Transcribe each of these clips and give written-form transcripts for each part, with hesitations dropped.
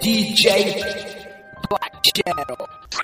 DJ Black Shadow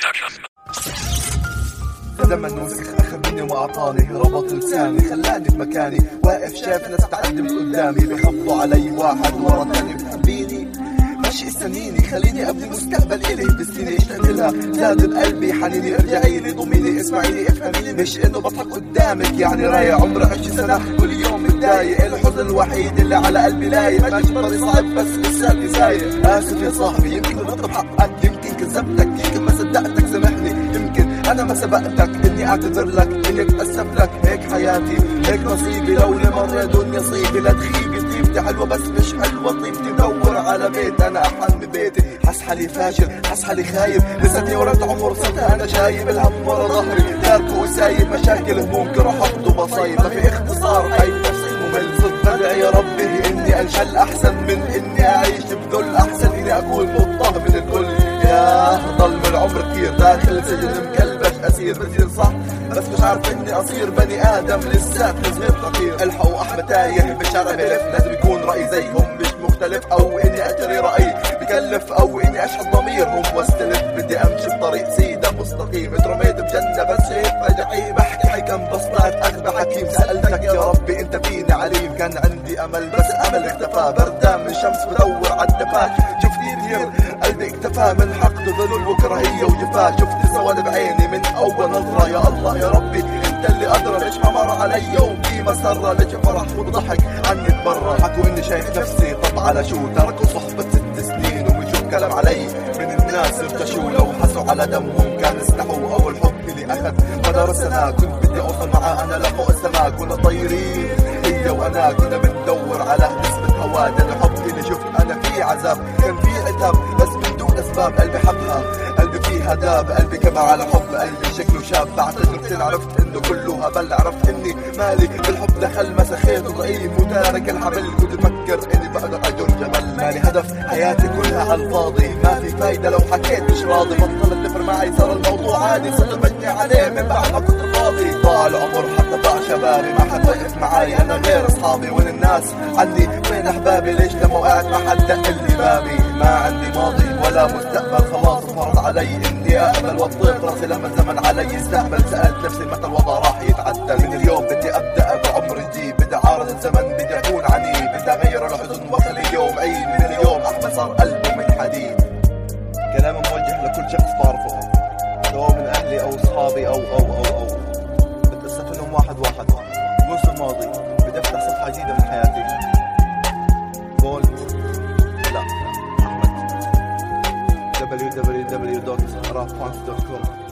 لما النوسخ أخذ مني وأعطاني ربط لساني خلاني في مكاني واقف شايف ناس تقدم قدامي بيخبطوا علي واحد ورا الثاني بتحبيني ماشي استنيني خليني أبني مستقبل إلي بسنيني اشتقت لها زاد بقلبي حنيني ارجعي لي ضميني اسمعيني افهميني مش إنه بضحك قدامك يعني رايح عمري 20 سنة كل يوم متضايق الحزن الوحيد اللي على قلبي لايق ماشي طريق صعب بس لساتي سايق آسف يا صاحبي يمكن بطلب حقك يمكن كذبتك يمكن ما صدقتك سامحني يمكن أنا ما سبقتك إني أعتذر لك إني أتأسف لك هيك حياتي هيك نصيبي لو لمرة دنيا صيبي لا تخيبي طيبتي حلوة بس مش حلوة طيبتي دور على بيت أنا أحلم ببيتي حس حالي فاشل حس حالي خايب لساتني ورقت عمر صرت أنا شايب الهم ورا ظهري تاركه وسايب مشاكل ممكن أحط وبصيب ما في اختصار خايف نفسي ممل صرت بدعي يا ربي إني أنشل أحسن من إني أعيش بذل أحسن إني أكون مضطهد من الكل يا ضل من العمر كتير داخل سجن مكلبش أسير بصير صح بس مش عارف إني أصير بني آدم لسات صغير خطير الحقوا أحمد تايه بالشارع بلف لازم يكون رأي زيهم مش مختلف أو إني أجري رأي بكلف أو إني أشحن ضميرهم واستلف بدي أمشي بطريق سيدة مستقيم اترميت بجنة بس شايفها جحيم أحكي حكم بس طلعت أغبى حكيم سألتك يا ربي أنت فيني عليم كان عندي أمل بس أمل اختفى بردان من الشمس بدور عالدفاك شفتي كثير قلبي اكتفى من حقد ظلم وكراهية وجفاء شفت سواد بعيني من أول نظرة يا الله يا ربي أنت اللي أدرى ليش ما مر علي يوم في مسرة ليش فرح وضحك عني برا حكوا إني شايف نفسي طب على شو تركوا صحبة 6 سنين وبيشوف كلام علي من الناس ارتشوا لو حسوا على دمهم كان استحوا أو الحب اللي أخذ مدارسنا كنت بدي أوصل معاه أنا لفوق السماء كنا طايرين هي وأنا كنا بندور على نسبة هوا ده الحب اللي شفت أنا فيه عذاب كان فيه عتاب بس من دون أسباب قلبي حبها قلبي فيه هداب قلبي كما على حب قلبي شكله شاب بعد تجربتين عرفت إنه كله هبل عرفت إني مالي بالحب دخل مسخيت ضعيف وتارك الحبل كنت بفكر إني بقدر أجر جبل مالي هدف حياتي كلها على الفاضي ما في فايدة لو حكيت مش راضي بطلت تفر معي صار الموضوع عادي صرت بجني عليه من بعد ما كنت فاضي ضاع العمر حتى ضاع شبابي ما حد وقف معاي أنا غير أصحابي وين الناس عني وين أحبابي ليش لما وقعت ما حد دق لي بابي ما عندي ماضي ولا مستقبل خلاص فرض علي إني أقبل وأطيب راسي لما الزمن علي يستهبل سألت نفسي متى الوضع راح يتعدل من اليوم بدي أبدأ بعمر جديد بدي أعارض الزمن بدي أكون عنيد بدي أغير الحزن وأخلي يوم عيد من اليوم أحمد صار قلبه من حديد كلام موجه لكل شخص بعرفه سواء من أهلي أو أصحابي أو بتأسف لهم واحد النص الماضي بدي أفتح صفحة جديدة من حياتي بولت لا أحمد www.rappunks.com